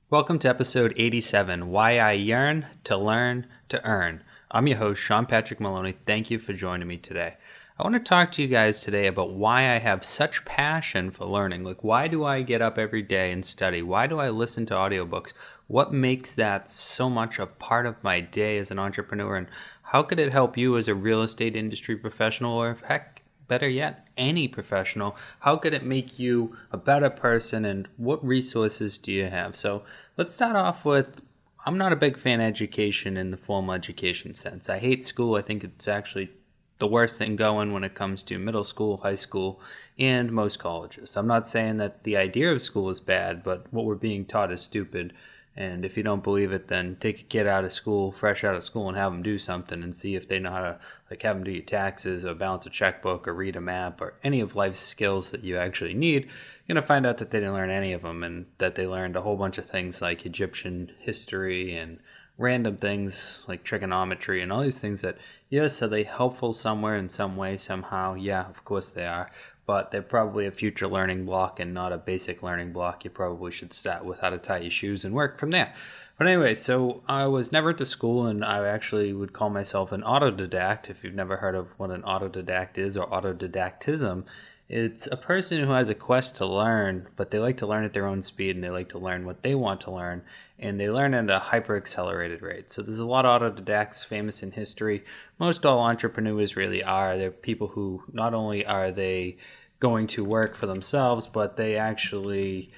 Welcome to episode 87, Why I Yearn to Learn to Earn. I'm your host, Sean Patrick Maloney. Thank you for joining me today. I want to talk to you guys today about why I have such passion for learning. Like, why do I get up every day and study? Why do I listen to audiobooks? What makes that so much a part of my day as an entrepreneur? And how could it help you as a real estate industry professional, or heck, better yet, any professional? How could it make you a better person, and what resources do you have? So let's start off with, I'm not a big fan of education in the formal education sense. I hate school. I think it's actually the worst thing going when it comes to middle school, high school, and most colleges. I'm not saying that the idea of school is bad, but what we're being taught is stupid. And if you don't believe it, then take a kid out of school, fresh out of school, and have them do something and see if they know how to, like, have them do your taxes or balance a checkbook or read a map or any of life's skills that you actually need. You're going to find out that they didn't learn any of them, and that they learned a whole bunch of things like Egyptian history and random things like trigonometry and all these things that, yes, are they helpful somewhere in some way, somehow? Yeah, of course they are. But they're probably a future learning block and not a basic learning block. You probably should start with how to tie your shoes and work from there. But anyway, so I was never to school, and I actually would call myself an autodidact. If you've never heard of what an autodidact is, or autodidactism, it's a person who has a quest to learn, but they like to learn at their own speed, and they like to learn what they want to learn, and they learn at a hyper-accelerated rate. So there's a lot of autodidacts famous in history. Most all entrepreneurs really are. They're people who not only are they going to work for themselves, but they actually,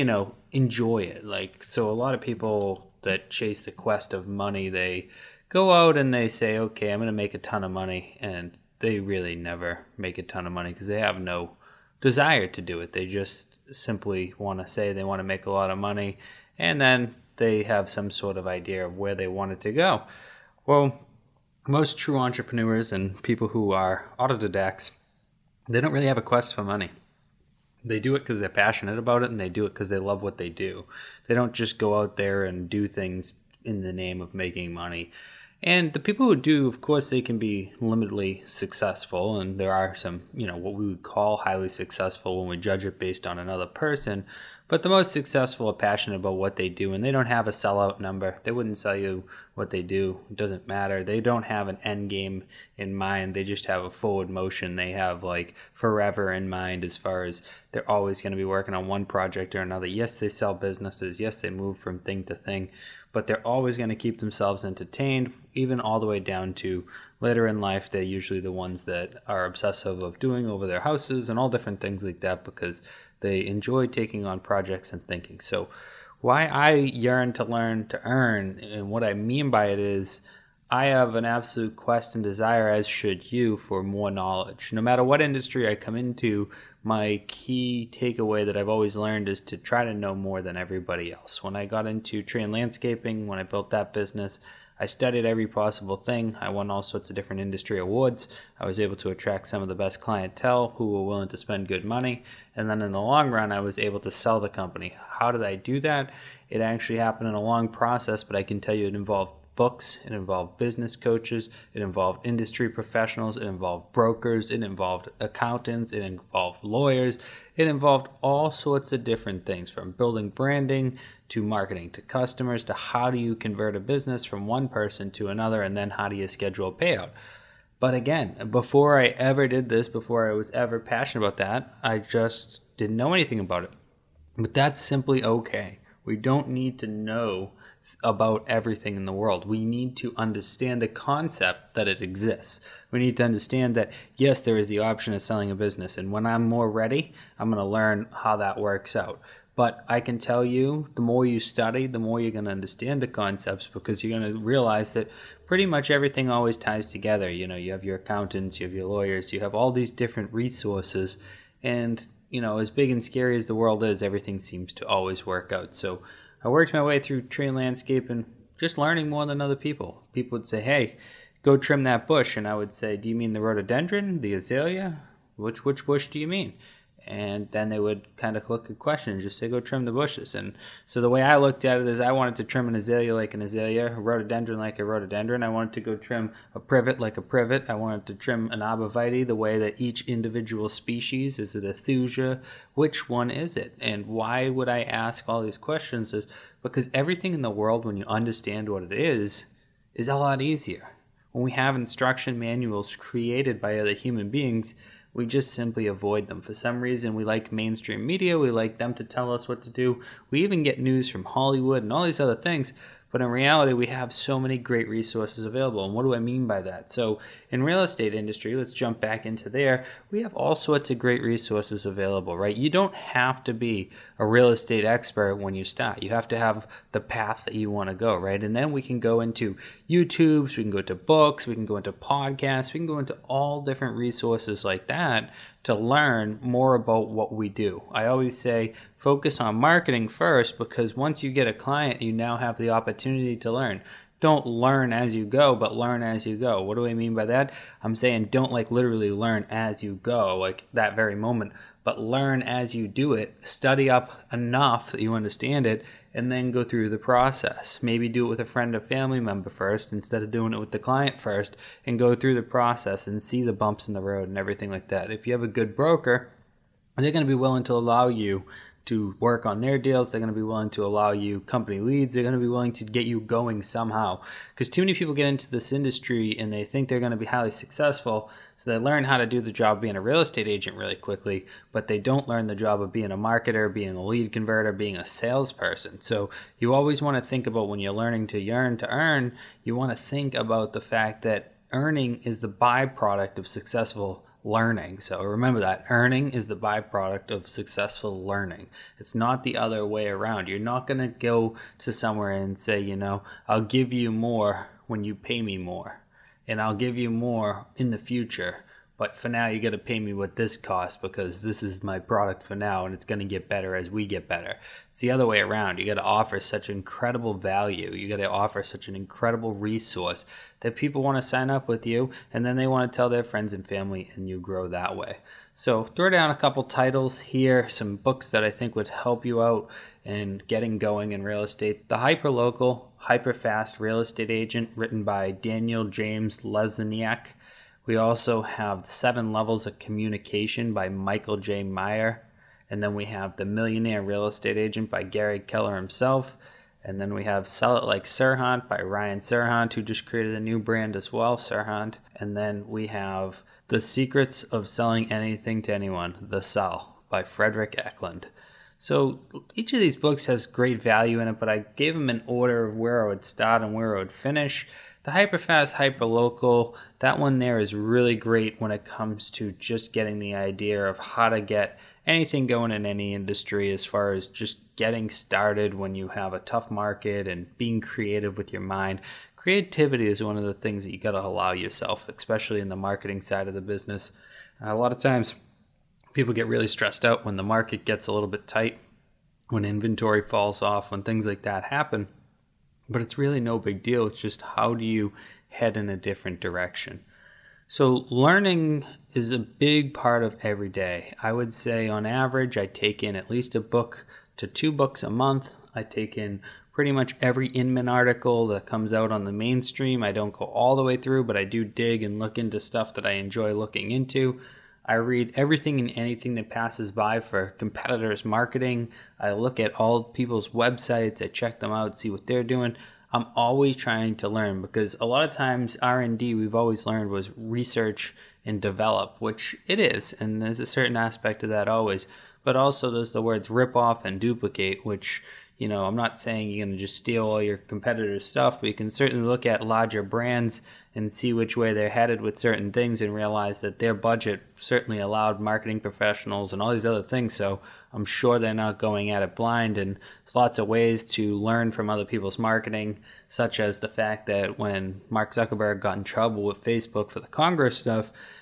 enjoy it. Like, so a lot of people that chase the quest of money, they go out and they say, okay, I'm going to make a ton of money, and they really never make a ton of money because they have no desire to do it. They just simply want to say they want to make a lot of money, and then they have some sort of idea of where they want it to go. Well, most true entrepreneurs and people who are autodidacts, they don't really have a quest for money. They do it because they're passionate about it, and they do it because they love what they do. They don't just go out there and do things in the name of making money. And the people who do, of course, they can be limitedly successful, and there are some, what we would call highly successful when we judge it based on another person. But the most successful are passionate about what they do, and they don't have a sellout number. They wouldn't sell you what they do. It doesn't matter. They don't have an end game in mind. They just have a forward motion. They have, like, forever in mind, as far as they're always going to be working on one project or another. Yes, they sell businesses. Yes, they move from thing to thing. But they're always going to keep themselves entertained, even all the way down to later in life. They're usually the ones that are obsessive of doing over their houses and all different things like that, because they enjoy taking on projects and thinking. So why I yearn to learn to earn, and what I mean by it is, I have an absolute quest and desire, as should you, for more knowledge. No matter what industry I come into, my key takeaway that I've always learned is to try to know more than everybody else. When I got into tree and landscaping, when I built that business, I studied every possible thing. I won all sorts of different industry awards. I was able to attract some of the best clientele who were willing to spend good money. And then in the long run, I was able to sell the company. How did I do that? It actually happened in a long process, but I can tell you it involved books, it involved business coaches, it involved industry professionals, it involved brokers, it involved accountants, it involved lawyers, it involved all sorts of different things, from building branding to marketing to customers to how do you convert a business from one person to another, and then how do you schedule a payout. But again, before I ever did this, before I was ever passionate about that, I just didn't know anything about it. But that's simply okay. We don't need to know about everything in the world. We need to understand the concept that it exists. We need to understand that, yes, there is the option of selling a business, and when I'm more ready, I'm going to learn how that works out. But I can tell you, the more you study, the more you're going to understand the concepts, because you're going to realize that pretty much everything always ties together. You have your accountants, you have your lawyers, you have all these different resources, and as big and scary as the world is, everything seems to always work out. So I worked my way through tree and landscape and just learning more than other people. People would say, hey, go trim that bush. And I would say, do you mean the rhododendron, the azalea? Which bush do you mean? And then they would kind of click a question and just say, go trim the bushes. And so the way I looked at it is I wanted to trim an azalea like an azalea, a rhododendron like a rhododendron. I wanted to go trim a privet like a privet. I wanted to trim an arborvitae the way that each individual species, is it a thuja? Which one is it? And why would I ask all these questions? Is because everything in the world, when you understand what it is a lot easier. When we have instruction manuals created by other human beings, we just simply avoid them. For some reason, we like mainstream media. We like them to tell us what to do. We even get news from Hollywood and all these other things. But in reality, we have so many great resources available. And what do I mean by that? So in real estate industry, let's jump back into there. We have all sorts of great resources available, right? You don't have to be a real estate expert when you start. You have to have the path that you want to go, right? And then we can go into YouTubes, we can go into books, we can go into podcasts, we can go into all different resources like that to learn more about what we do. I always say focus on marketing first, because once you get a client, you now have the opportunity to learn. Don't learn as you go, but learn as you go. What do I mean by that? I'm saying don't literally learn as you go, like that very moment, but learn as you do it. Study up enough that you understand it, and then go through the process. Maybe do it with a friend or family member first instead of doing it with the client first, and go through the process and see the bumps in the road and everything like that. If you have a good broker, they're going to be willing to allow you to work on their deals. They're going to be willing to allow you company leads. They're going to be willing to get you going somehow. Because too many people get into this industry and they think they're going to be highly successful. So they learn how to do the job of being a real estate agent really quickly, but they don't learn the job of being a marketer, being a lead converter, being a salesperson. So you always want to think about, when you're learning to yearn to earn, you want to think about the fact that earning is the byproduct of successful learning. So remember that earning is the byproduct of successful learning. It's not the other way around. You're not going to go to somewhere and say, I'll give you more when you pay me more, and I'll give you more in the future. But for now, you got to pay me what this costs, because this is my product for now, and it's going to get better as we get better. It's the other way around. You got to offer such incredible value. You got to offer such an incredible resource that people want to sign up with you, and then they want to tell their friends and family, and you grow that way. So throw down a couple titles here, some books that I think would help you out in getting going in real estate. The Hyperlocal, Hyperfast Real Estate Agent, written by Daniel James Lesniak. We also have 7 Levels of Communication by Michael J. Meyer. And then we have The Millionaire Real Estate Agent by Gary Keller himself. And then we have Sell It Like Serhant by Ryan Serhant, who just created a new brand as well, Serhant. And then we have The Secrets of Selling Anything to Anyone, The Sell by Frederick Eklund. So each of these books has great value in it, but I gave them an order of where I would start and where I would finish. The Hyperfast, Hyperlocal, that one there is really great when it comes to just getting the idea of how to get anything going in any industry, as far as just getting started when you have a tough market and being creative with your mind. Creativity is one of the things that you got to allow yourself, especially in the marketing side of the business. A lot of times people get really stressed out when the market gets a little bit tight, when inventory falls off, when things like that happen. But it's really no big deal. It's just, how do you head in a different direction? So learning is a big part of every day. I would say on average, I take in at least a book to 2 books a month. I take in pretty much every Inman article that comes out on the mainstream. I don't go all the way through, but I do dig and look into stuff that I enjoy looking into. I read everything and anything that passes by for competitors' marketing. I look at all people's websites. I check them out, see what they're doing. I'm always trying to learn, because a lot of times R&D, we've always learned, was research and develop, which it is, and there's a certain aspect of that always. But also there's the words rip off and duplicate, which, I'm not saying you're going to just steal all your competitors' stuff, but you can certainly look at larger brands and see which way they're headed with certain things, and realize that their budget certainly allowed marketing professionals and all these other things. So I'm sure they're not going at it blind, and there's lots of ways to learn from other people's marketing, such as the fact that when Mark Zuckerberg got in trouble with Facebook for the Congress stuff,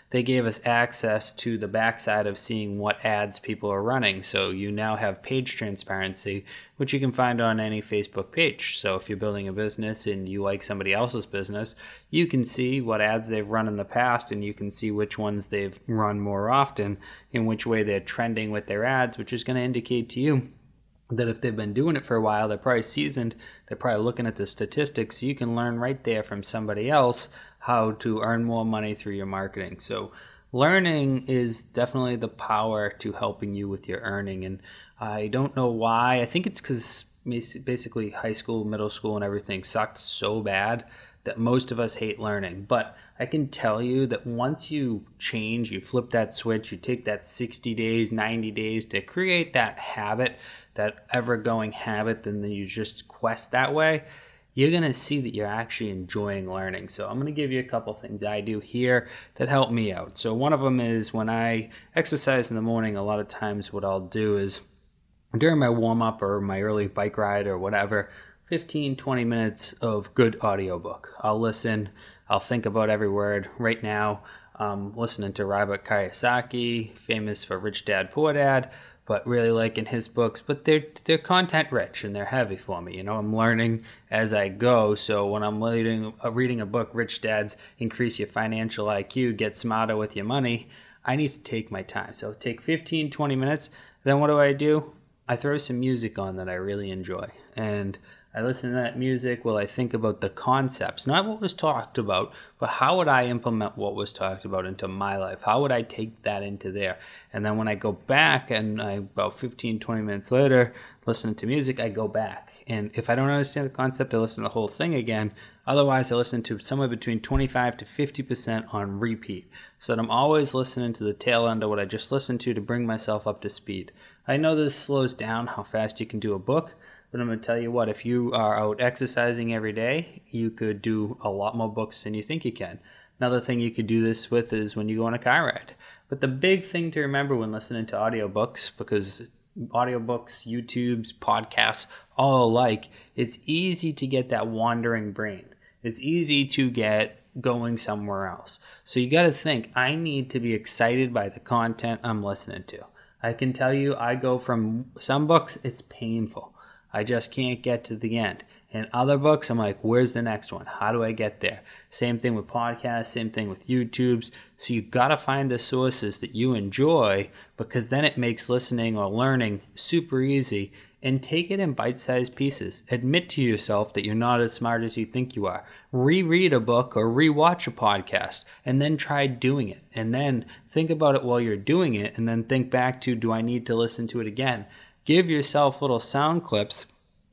they gave us access to the backside of seeing what ads people are running. So you now have page transparency, which you can find on any Facebook page. So if you're building a business and you like somebody else's business, you can see what ads they've run in the past, and you can see which ones they've run more often and which way they're trending with their ads, which is going to indicate to you that if they've been doing it for a while, they're probably seasoned, they're probably looking at the statistics. So you can learn right there from somebody else how to earn more money through your marketing. So learning is definitely the power to helping you with your earning. And I don't know why. I think it's because basically high school, middle school, and everything sucked so bad that most of us hate learning. But I can tell you that once you change, you flip that switch, you take that 60 days, 90 days to create that habit, that ever-going habit, then you just quest that way, you're going to see that you're actually enjoying learning. So I'm going to give you a couple things I do here that help me out. So one of them is when I exercise in the morning, a lot of times what I'll do is during my warm-up or my early bike ride or whatever, 15, 20 minutes of good audiobook. I'll listen. I'll think about every word. Right now, listening to Robert Kiyosaki, famous for Rich Dad, Poor Dad, but really liking his books. But they're content rich and they're heavy for me. You know, I'm learning as I go. So when I'm reading a book, Rich Dad's Increase Your Financial IQ, Get Smarter with Your Money, I need to take my time. So take 15, 20 minutes. Then what do? I throw some music on that I really enjoy. And I listen to that music while I think about the concepts, not what was talked about, but how would I implement what was talked about into my life? How would I take that into there? And then when I go back and about 15, 20 minutes later, listening to music, I go back. And if I don't understand the concept, I listen to the whole thing again. Otherwise, I listen to somewhere between 25 to 50% on repeat, so that I'm always listening to the tail end of what I just listened to bring myself up to speed. I know this slows down how fast you can do a book, but I'm going to tell you what, if you are out exercising every day, you could do a lot more books than you think you can. Another thing you could do this with is when you go on a car ride. But the big thing to remember when listening to audiobooks, because audiobooks, YouTubes, podcasts, all alike, it's easy to get that wandering brain. It's easy to get going somewhere else. So you got to think, I need to be excited by the content I'm listening to. I can tell you, I go from some books, it's painful. I just can't get to the end. In other books, I'm like, where's the next one? How do I get there? Same thing with podcasts, same thing with YouTubes. So you got to find the sources that you enjoy, because then it makes listening or learning super easy. And take it in bite-sized pieces. Admit to yourself that you're not as smart as you think you are. Reread a book or rewatch a podcast, and then try doing it. And then think about it while you're doing it, and then think back to, do I need to listen to it again? Give yourself little sound clips,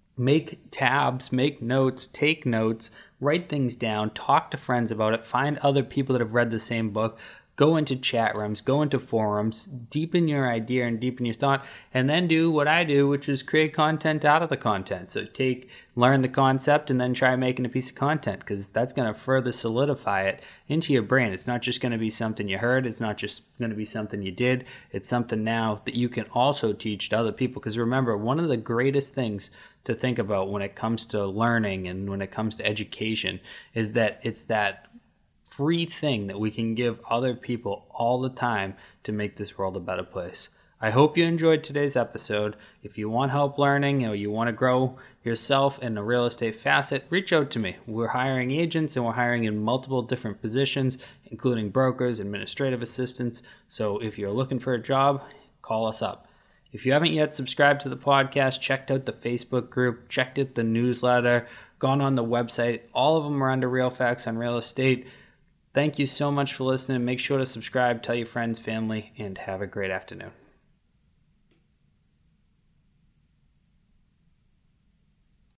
make tabs, make notes, take notes, write things down, talk to friends about it, find other people that have read the same book, go into chat rooms, go into forums, deepen your idea and deepen your thought, and then do what I do, which is create content out of the content. So learn the concept and then try making a piece of content, because that's going to further solidify it into your brain. It's not just going to be something you heard. It's not just going to be something you did. It's something now that you can also teach to other people. Because remember, one of the greatest things to think about when it comes to learning and when it comes to education is that it's that free thing that we can give other people all the time to make this world a better place. I hope you enjoyed today's episode. If you want help learning or you want to grow yourself in the real estate facet, reach out to me. We're hiring agents and we're hiring in multiple different positions, including brokers, administrative assistants. So if you're looking for a job, call us up. If you haven't yet subscribed to the podcast, checked out the Facebook group, checked out the newsletter, gone on the website, all of them are under Real Facts on Real Estate. Thank you so much for listening. Make sure to subscribe, tell your friends, family, and have a great afternoon.